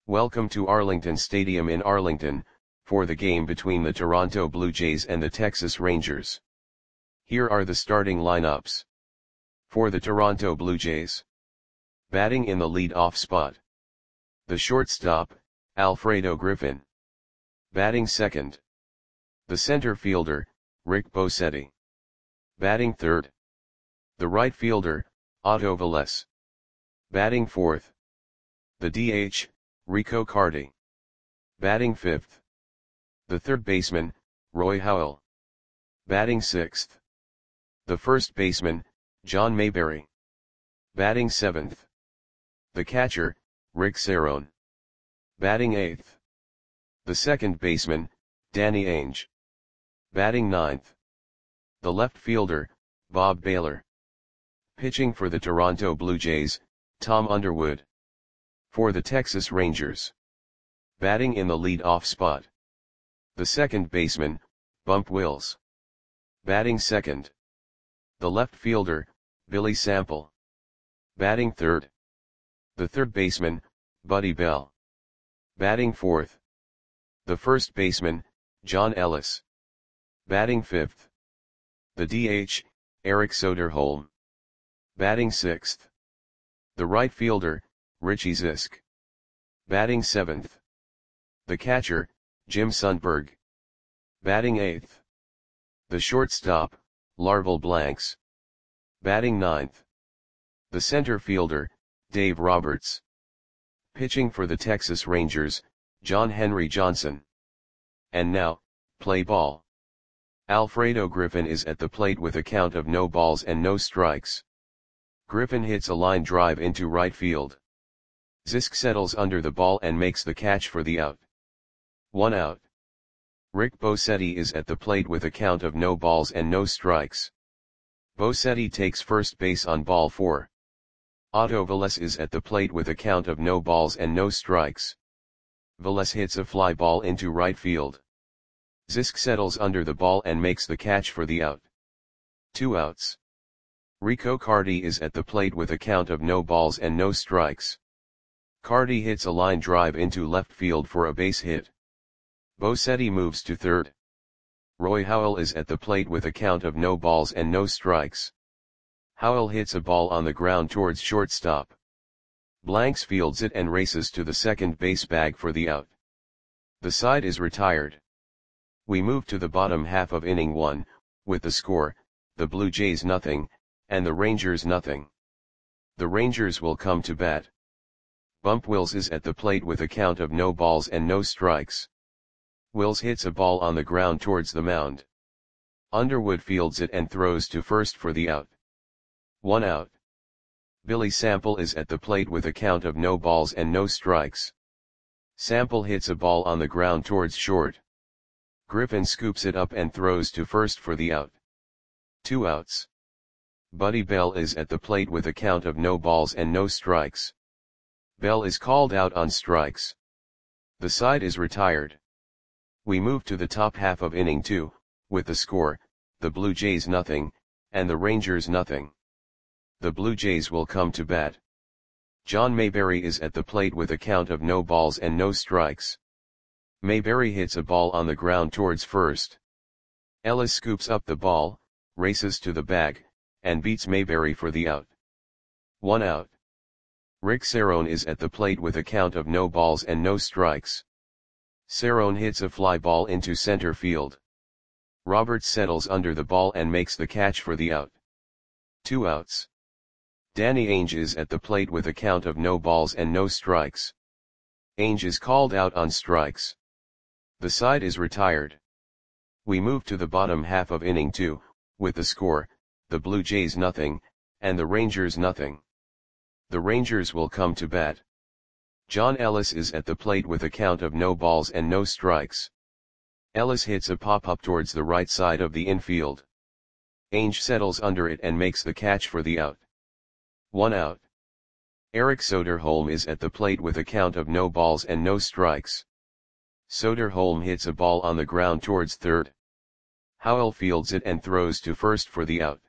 Welcome to Arlington Stadium in Arlington, for the game between the Toronto Blue Jays and the Texas Rangers. Here are the starting lineups. For the Toronto Blue Jays. Batting in the lead-off spot. The shortstop, Alfredo Griffin. Batting second. The center fielder, Rick Bosetti. Batting third. The right fielder, Otto Velez. Batting fourth. The DH, Rico Carty. Batting fifth. The third baseman, Roy Howell. Batting sixth. The first baseman, John Mayberry. Batting seventh. The catcher, Rick Cerone. Batting eighth. The second baseman, Danny Ainge. Batting ninth. The left fielder, Bob Baylor. Pitching for the Toronto Blue Jays, Tom Underwood. For the Texas Rangers. Batting in the lead-off spot. The second baseman, Bump Wills. Batting second. The left fielder, Billy Sample. Batting third. The third baseman, Buddy Bell. Batting fourth. The first baseman, John Ellis. Batting fifth. The DH, Eric Soderholm. Batting sixth. The right fielder, Richie Zisk. Batting seventh. The catcher, Jim Sundberg. Batting eighth. The shortstop, Larval Blanks. Batting ninth. The center fielder, Dave Roberts. Pitching for the Texas Rangers, John Henry Johnson. And now, play ball. Alfredo Griffin is at the plate with a count of no balls and no strikes. Griffin hits a line drive into right field. Zisk settles under the ball and makes the catch for the out. 1 out. Rick Bosetti is at the plate with a count of no balls and no strikes. Bosetti takes first base on ball 4. Otto Velez is at the plate with a count of no balls and no strikes. Velez hits a fly ball into right field. Zisk settles under the ball and makes the catch for the out. 2 outs. Rico Carty is at the plate with a count of no balls and no strikes. Carty hits a line drive into left field for a base hit. Bosetti moves to third. Roy Howell is at the plate with a count of no balls and no strikes. Howell hits a ball on the ground towards shortstop. Blanks fields it and races to the second base bag for the out. The side is retired. We move to the bottom half of inning 1, with the score, the Blue Jays 0, and the Rangers 0. The Rangers will come to bat. Bump Wills is at the plate with a count of no balls and no strikes. Wills hits a ball on the ground towards the mound. Underwood fields it and throws to first for the out. 1 out. Billy Sample is at the plate with a count of no balls and no strikes. Sample hits a ball on the ground towards short. Griffin scoops it up and throws to first for the out. 2 outs. Buddy Bell is at the plate with a count of no balls and no strikes. Bell is called out on strikes. The side is retired. We move to the top half of inning 2, with the score, the Blue Jays 0, and the Rangers 0. The Blue Jays will come to bat. John Mayberry is at the plate with a count of no balls and no strikes. Mayberry hits a ball on the ground towards first. Ellis scoops up the ball, races to the bag, and beats Mayberry for the out. 1 out. Rick Cerone is at the plate with a count of no balls and no strikes. Cerone hits a fly ball into center field. Roberts settles under the ball and makes the catch for the out. 2 outs. Danny Ainge is at the plate with a count of no balls and no strikes. Ainge is called out on strikes. The side is retired. We move to the bottom half of inning 2, with the score, the Blue Jays 0, and the Rangers 0. The Rangers will come to bat. John Ellis is at the plate with a count of no balls and no strikes. Ellis hits a pop-up towards the right side of the infield. Ainge settles under it and makes the catch for the out. 1 out. Eric Soderholm is at the plate with a count of no balls and no strikes. Soderholm hits a ball on the ground towards third. Howell fields it and throws to first for the out.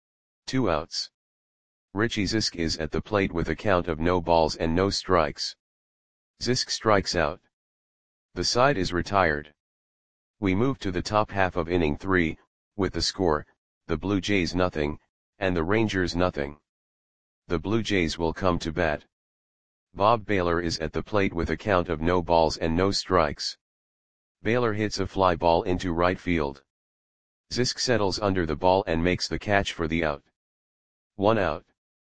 2 outs. Richie Zisk is at the plate with a count of no balls and no strikes. Zisk strikes out. The side is retired. We move to the top half of inning 3, with the score, the Blue Jays nothing, and the Rangers nothing. The Blue Jays will come to bat. Bob Baylor is at the plate with a count of no balls and no strikes. Baylor hits a fly ball into right field. Zisk settles under the ball and makes the catch for the out. 1 out.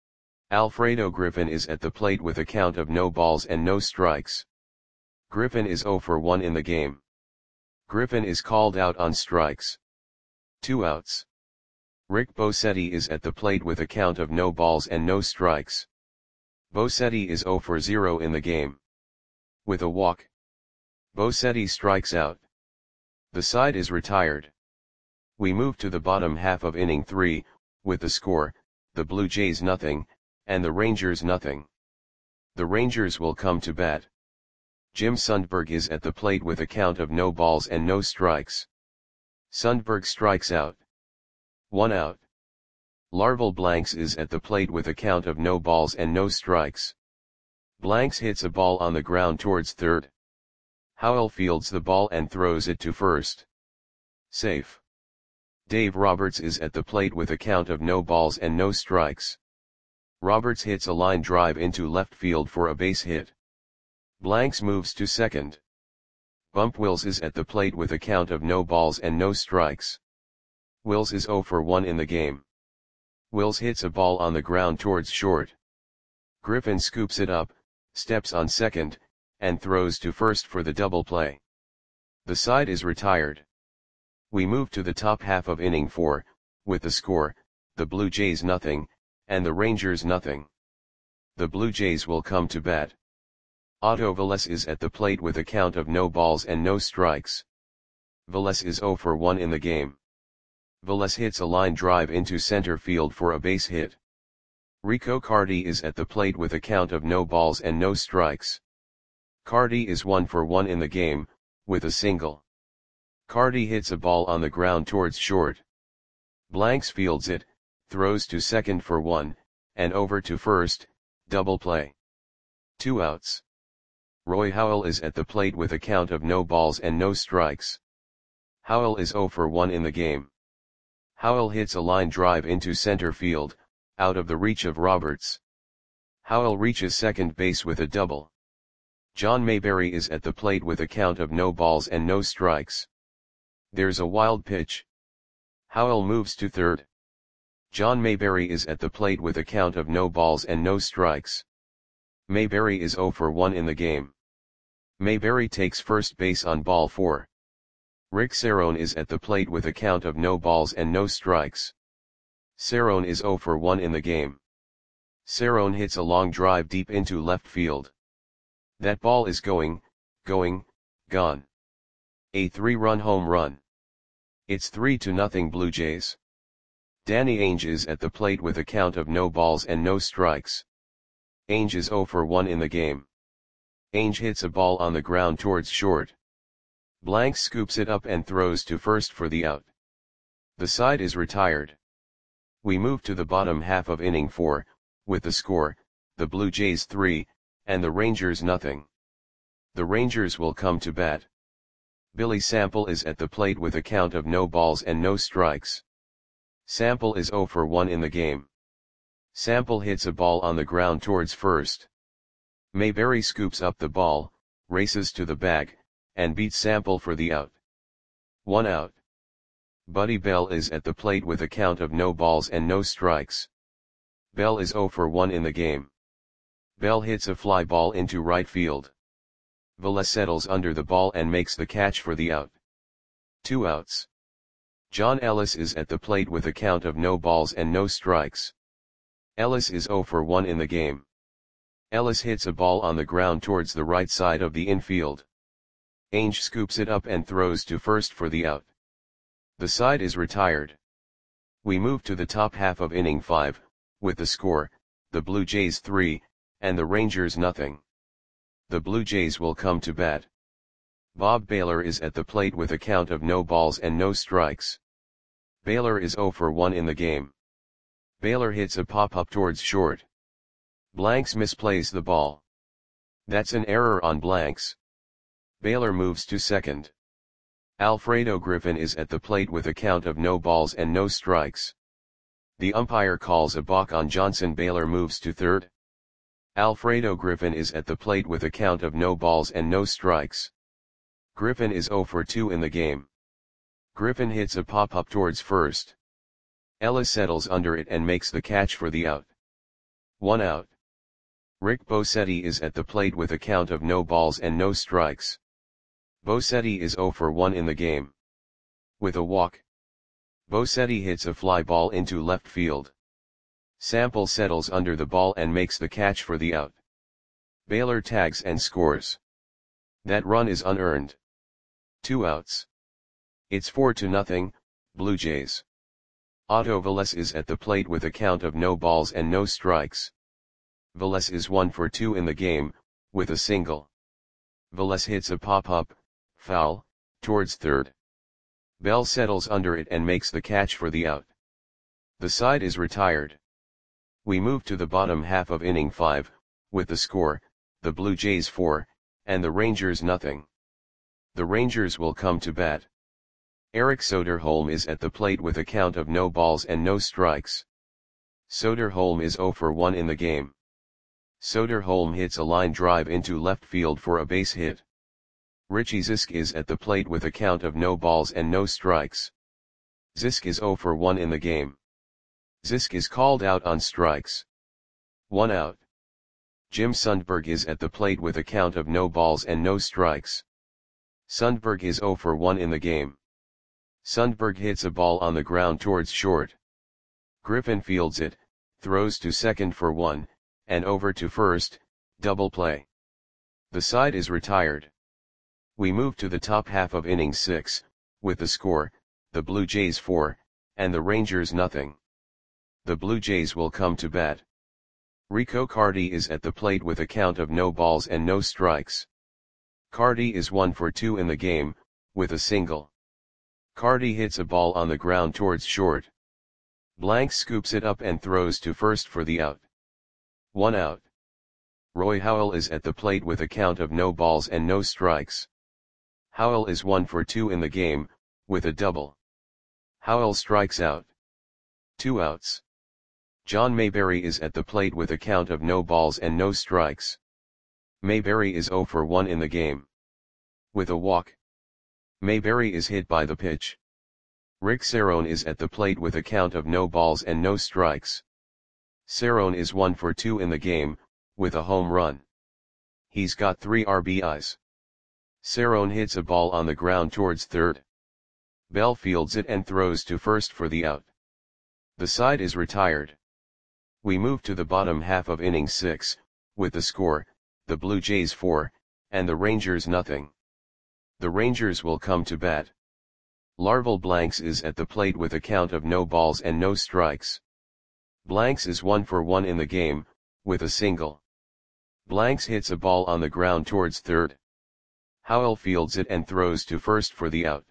Alfredo Griffin is at the plate with a count of no balls and no strikes. Griffin is 0 for 1 in the game. Griffin is called out on strikes. 2 outs. Rick Bosetti is at the plate with a count of no balls and no strikes. Bosetti is 0 for 0 in the game. With a walk, Bosetti strikes out. The side is retired. We move to the bottom half of inning 3, with the score, the Blue Jays nothing, and the Rangers nothing. The Rangers will come to bat. Jim Sundberg is at the plate with a count of no balls and no strikes. Sundberg strikes out. 1 out. Larval Blanks is at the plate with a count of no balls and no strikes. Blanks hits a ball on the ground towards third. Howell fields the ball and throws it to first. Safe. Dave Roberts is at the plate with a count of no balls and no strikes. Roberts hits a line drive into left field for a base hit. Blanks moves to second. Bump Wills is at the plate with a count of no balls and no strikes. Wills is 0 for 1 in the game. Wills hits a ball on the ground towards short. Griffin scoops it up, steps on second, and throws to first for the double play. The side is retired. We move to the top half of inning 4, with the score, the Blue Jays nothing, and the Rangers nothing. The Blue Jays will come to bat. Otto Velez is at the plate with a count of no balls and no strikes. Velez is 0 for 1 in the game. Velez hits a line drive into center field for a base hit. Rico Cardi is at the plate with a count of no balls and no strikes. Cardi is 1 for 1 in the game, with a single. Cardi hits a ball on the ground towards short. Blanks fields it, throws to second for 1, and over to first, double play. 2 outs. Roy Howell is at the plate with a count of no balls and no strikes. Howell is 0 for 1 in the game. Howell hits a line drive into center field, out of the reach of Roberts. Howell reaches second base with a double. John Mayberry is at the plate with a count of no balls and no strikes. There's a wild pitch. Howell moves to third. John Mayberry is at the plate with a count of no balls and no strikes. Mayberry is 0 for 1 in the game. Mayberry takes first base on ball 4. Rick Cerrone is at the plate with a count of no balls and no strikes. Cerrone is 0 for 1 in the game. Cerrone hits a long drive deep into left field. That ball is gone. A 3-run home run. It's 3-0 Blue Jays. Danny Ainge is at the plate with a count of no balls and no strikes. Ainge is 0 for 1 in the game. Ainge hits a ball on the ground towards short. Blanks scoops it up and throws to first for the out. The side is retired. We move to the bottom half of inning 4, with the score, the Blue Jays 3, and the Rangers nothing. The Rangers will come to bat. Billy Sample is at the plate with a count of no balls and no strikes. Sample is 0 for 1 in the game. Sample hits a ball on the ground towards first. Mayberry scoops up the ball, races to the bag, and beats Sample for the out. 1 out. Buddy Bell is at the plate with a count of no balls and no strikes. Bell is 0 for 1 in the game. Bell hits a fly ball into right field. Velez settles under the ball and makes the catch for the out. 2 outs. John Ellis is at the plate with a count of no balls and no strikes. Ellis is 0 for 1 in the game. Ellis hits a ball on the ground towards the right side of the infield. Ainge scoops it up and throws to first for the out. The side is retired. We move to the top half of inning 5, with the score, the Blue Jays 3, and the Rangers nothing. The Blue Jays will come to bat. Bob Baylor is at the plate with a count of no balls and no strikes. Baylor is 0 for 1 in the game. Baylor hits a pop-up towards short. Blanks misplays the ball. That's an error on blanks. Baylor moves to second. Alfredo Griffin is at the plate with a count of no balls and no strikes. The umpire calls a balk on Johnson. Baylor moves to third. Alfredo Griffin is at the plate with a count of no balls and no strikes. Griffin is 0 for 2 in the game. Griffin hits a pop-up towards first. Ellis settles under it and makes the catch for the out. 1 out. Rick Bosetti is at the plate with a count of no balls and no strikes. Bosetti is 0 for 1 in the game. With a walk, Bosetti hits a fly ball into left field. Sample settles under the ball and makes the catch for the out. Baylor tags and scores. That run is unearned. 2 outs. It's 4-0, Blue Jays. Otto Velez is at the plate with a count of no balls and no strikes. Velez is 1 for 2 in the game, with a single. Velez hits a pop-up, foul, towards third. Bell settles under it and makes the catch for the out. The side is retired. We move to the bottom half of inning 5, with the score, the Blue Jays 4, and the Rangers nothing. The Rangers will come to bat. Eric Soderholm is at the plate with a count of no balls and no strikes. Soderholm is 0 for 1 in the game. Soderholm hits a line drive into left field for a base hit. Richie Zisk is at the plate with a count of no balls and no strikes. Zisk is 0 for 1 in the game. Zisk is called out on strikes. 1 out. Jim Sundberg is at the plate with a count of no balls and no strikes. Sundberg is 0 for 1 in the game. Sundberg hits a ball on the ground towards short. Griffin fields it, throws to second for 1, and over to first, double play. The side is retired. We move to the top half of inning 6, with the score, the Blue Jays 4, and the Rangers nothing. The Blue Jays will come to bat. Rico Carty is at the plate with a count of no balls and no strikes. Carty is 1 for 2 in the game, with a single. Carty hits a ball on the ground towards short. Blank scoops it up and throws to first for the out. 1 out. Roy Howell is at the plate with a count of no balls and no strikes. Howell is 1 for 2 in the game, with a double. Howell strikes out. 2 outs. John Mayberry is at the plate with a count of no balls and no strikes. Mayberry is 0 for 1 in the game. With a walk, Mayberry is hit by the pitch. Rick Cerrone is at the plate with a count of no balls and no strikes. Cerrone is 1 for 2 in the game, with a home run. He's got 3 RBIs. Cerrone hits a ball on the ground towards third. Bell fields it and throws to first for the out. The side is retired. We move to the bottom half of inning 6, with the score, the Blue Jays 4, and the Rangers nothing. The Rangers will come to bat. Larval Blanks is at the plate with a count of no balls and no strikes. Blanks is 1 for 1 in the game, with a single. Blanks hits a ball on the ground towards third. Howell fields it and throws to first for the out.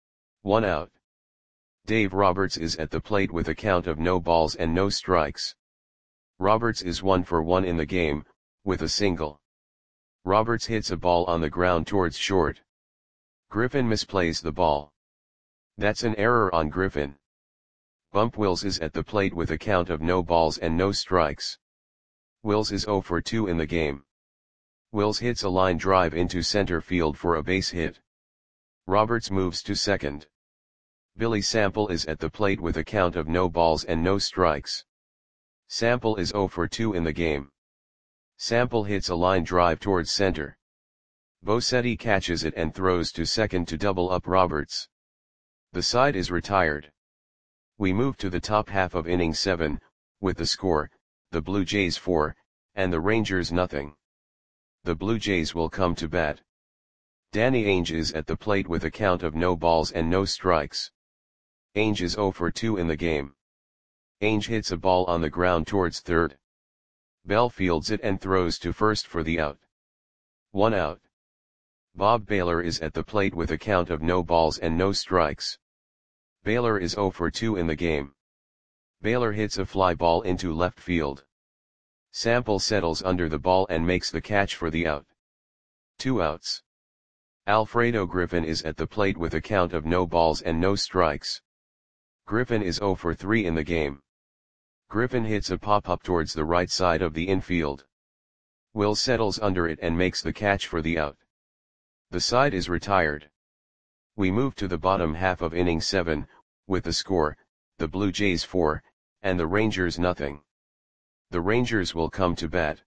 1 out. Dave Roberts is at the plate with a count of no balls and no strikes. Roberts is 1 for 1 in the game, with a single. Roberts hits a ball on the ground towards short. Griffin misplays the ball. That's an error on Griffin. Bump Wills is at the plate with a count of no balls and no strikes. Wills is 0 for 2 in the game. Wills hits a line drive into center field for a base hit. Roberts moves to second. Billy Sample is at the plate with a count of no balls and no strikes. Sample is 0 for 2 in the game. Sample hits a line drive towards center. Bosetti catches it and throws to second to double up Roberts. The side is retired. We move to the top half of inning 7, with the score, the Blue Jays 4, and the Rangers nothing. The Blue Jays will come to bat. Danny Ainge is at the plate with a count of no balls and no strikes. Ainge is 0 for 2 in the game. Ainge hits a ball on the ground towards third. Bell fields it and throws to first for the out. 1 out. Bob Baylor is at the plate with a count of no balls and no strikes. Baylor is 0 for 2 in the game. Baylor hits a fly ball into left field. Sample settles under the ball and makes the catch for the out. 2 outs. Alfredo Griffin is at the plate with a count of no balls and no strikes. Griffin is 0 for 3 in the game. Griffin hits a pop-up towards the right side of the infield. Will settles under it and makes the catch for the out. The side is retired. We move to the bottom half of inning 7, with the score, the Blue Jays 4, and the Rangers nothing. The Rangers will come to bat.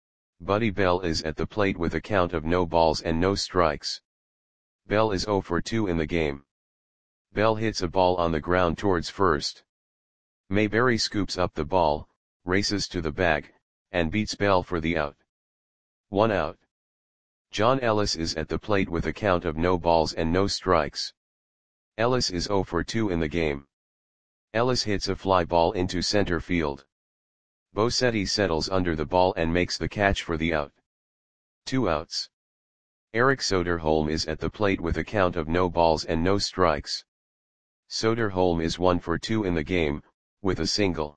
Buddy Bell is at the plate with a count of no balls and no strikes. Bell is 0 for 2 in the game. Bell hits a ball on the ground towards first. Mayberry scoops up the ball, races to the bag, and beats Bell for the out. 1 out. John Ellis is at the plate with a count of no balls and no strikes. Ellis is 0 for 2 in the game. Ellis hits a fly ball into center field. Bosetti settles under the ball and makes the catch for the out. 2 outs. Eric Soderholm is at the plate with a count of no balls and no strikes. Soderholm is 1 for 2 in the game, with a single.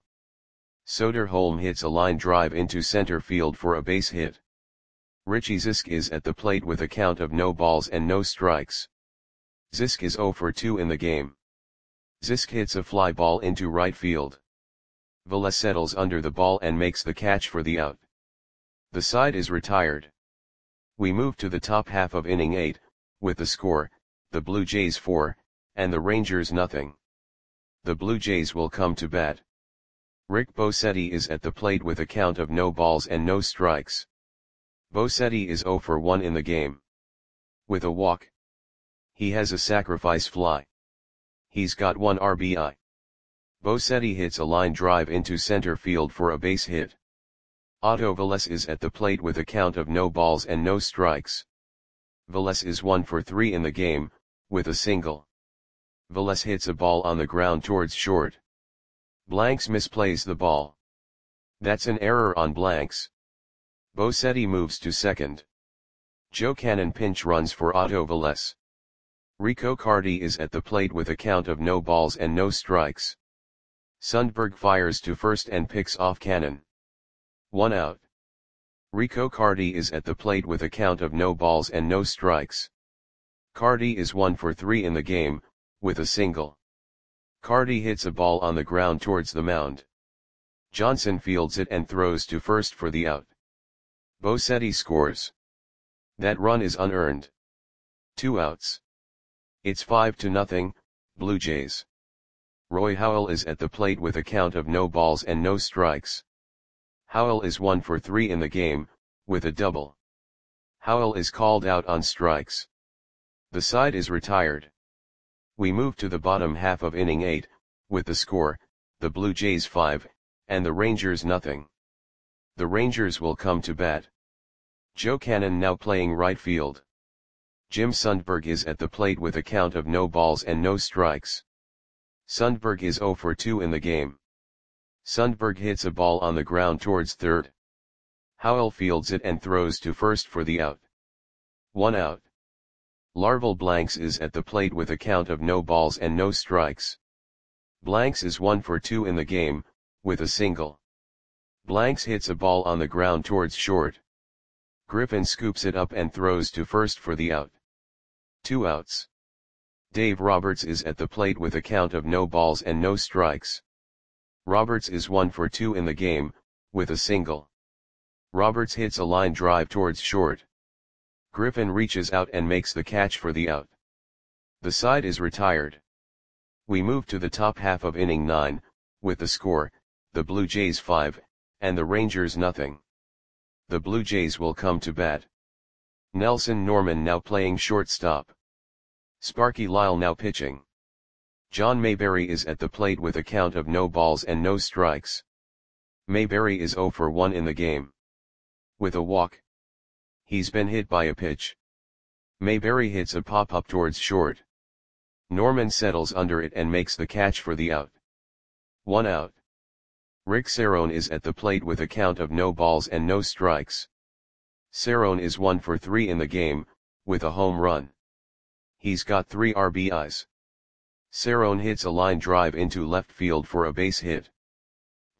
Soderholm hits a line drive into center field for a base hit. Richie Zisk is at the plate with a count of no balls and no strikes. Zisk is 0 for 2 in the game. Zisk hits a fly ball into right field. Velez settles under the ball and makes the catch for the out. The side is retired. We move to the top half of inning 8, with the score, the Blue Jays 4, and the Rangers nothing. The Blue Jays will come to bat. Rick Bosetti is at the plate with a count of no balls and no strikes. Bosetti is 0 for 1 in the game. With a walk. He has a sacrifice fly. He's got 1 RBI. Bosetti hits a line drive into center field for a base hit. Otto Velez is at the plate with a count of no balls and no strikes. Velez is 1 for 3 in the game, with a single. Velez hits a ball on the ground towards short. Blanks misplays the ball. That's an error on Blanks. Bosetti moves to second. Joe Cannon pinch runs for Otto Velez. Rico Cardi is at the plate with a count of no balls and no strikes. Sundberg fires to first and picks off Cannon. 1 out. Rico Cardi is at the plate with a count of no balls and no strikes. Cardi is 1 for 3 in the game, with a single. Cardi hits a ball on the ground towards the mound. Johnson fields it and throws to first for the out. Bosetti scores. That run is unearned. 2 outs. It's 5-0, Blue Jays. Roy Howell is at the plate with a count of no balls and no strikes. Howell is 1 for 3 in the game, with a double. Howell is called out on strikes. The side is retired. We move to the bottom half of inning 8, with the score, the Blue Jays 5, and the Rangers nothing. The Rangers will come to bat. Joe Cannon now playing right field. Jim Sundberg is at the plate with a count of no balls and no strikes. Sundberg is 0 for 2 in the game. Sundberg hits a ball on the ground towards third. Howell fields it and throws to first for the out. 1 out. Larval Blanks is at the plate with a count of no balls and no strikes. Blanks is 1 for 2 in the game, with a single. Blanks hits a ball on the ground towards short. Griffin scoops it up and throws to first for the out. 2 outs. Dave Roberts is at the plate with a count of no balls and no strikes. Roberts is 1 for 2 in the game, with a single. Roberts hits a line drive towards short. Griffin reaches out and makes the catch for the out. The side is retired. We move to the top half of inning 9, with the score, the Blue Jays 5, and the Rangers nothing. The Blue Jays will come to bat. Nelson Norman now playing shortstop. Sparky Lyle now pitching. John Mayberry is at the plate with a count of no balls and no strikes. Mayberry is 0 for 1 in the game. With a walk. He's been hit by a pitch. Mayberry hits a pop-up towards short. Norman settles under it and makes the catch for the out. 1 out. Rick Cerrone is at the plate with a count of no balls and no strikes. Cerrone is 1 for 3 in the game, with a home run. He's got 3 RBIs. Cerrone hits a line drive into left field for a base hit.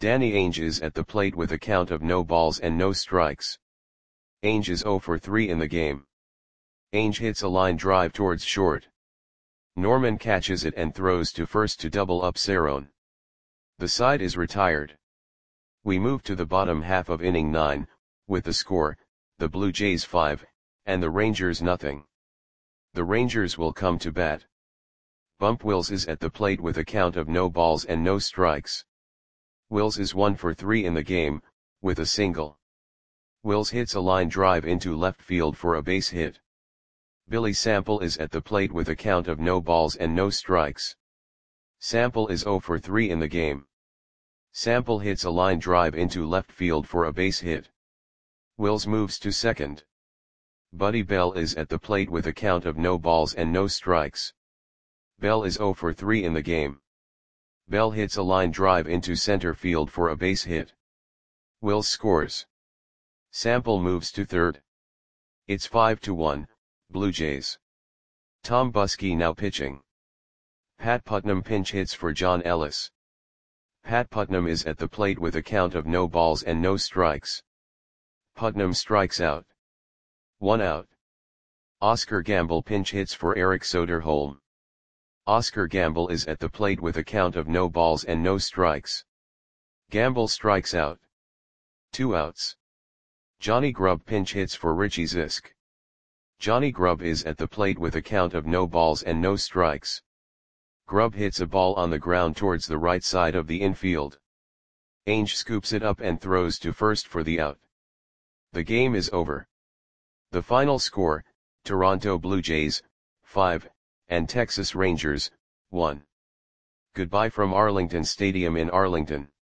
Danny Ainge is at the plate with a count of no balls and no strikes. Ainge is 0 for 3 in the game. Ainge hits a line drive towards short. Norman catches it and throws to first to double up Cerrone. The side is retired. We move to the bottom half of inning 9, with the score, the Blue Jays 5, and the Rangers nothing. The Rangers will come to bat. Bump Wills is at the plate with a count of no balls and no strikes. Wills is 1 for 3 in the game, with a single. Wills hits a line drive into left field for a base hit. Billy Sample is at the plate with a count of no balls and no strikes. Sample is 0 for 3 in the game. Sample hits a line drive into left field for a base hit. Wills moves to second. Buddy Bell is at the plate with a count of no balls and no strikes. Bell is 0 for 3 in the game. Bell hits a line drive into center field for a base hit. Wills scores. Sample moves to third. It's 5-1, Blue Jays. Tom Buskey now pitching. Pat Putnam pinch hits for John Ellis. Pat Putnam is at the plate with a count of no balls and no strikes. Putnam strikes out. 1 out. Oscar Gamble pinch hits for Eric Soderholm. Oscar Gamble is at the plate with a count of no balls and no strikes. Gamble strikes out. 2 outs. Johnny Grubb pinch hits for Richie Zisk. Johnny Grubb is at the plate with a count of no balls and no strikes. Grubb hits a ball on the ground towards the right side of the infield. Ainge scoops it up and throws to first for the out. The game is over. The final score, Toronto Blue Jays, 5, and Texas Rangers, 1. Goodbye from Arlington Stadium in Arlington.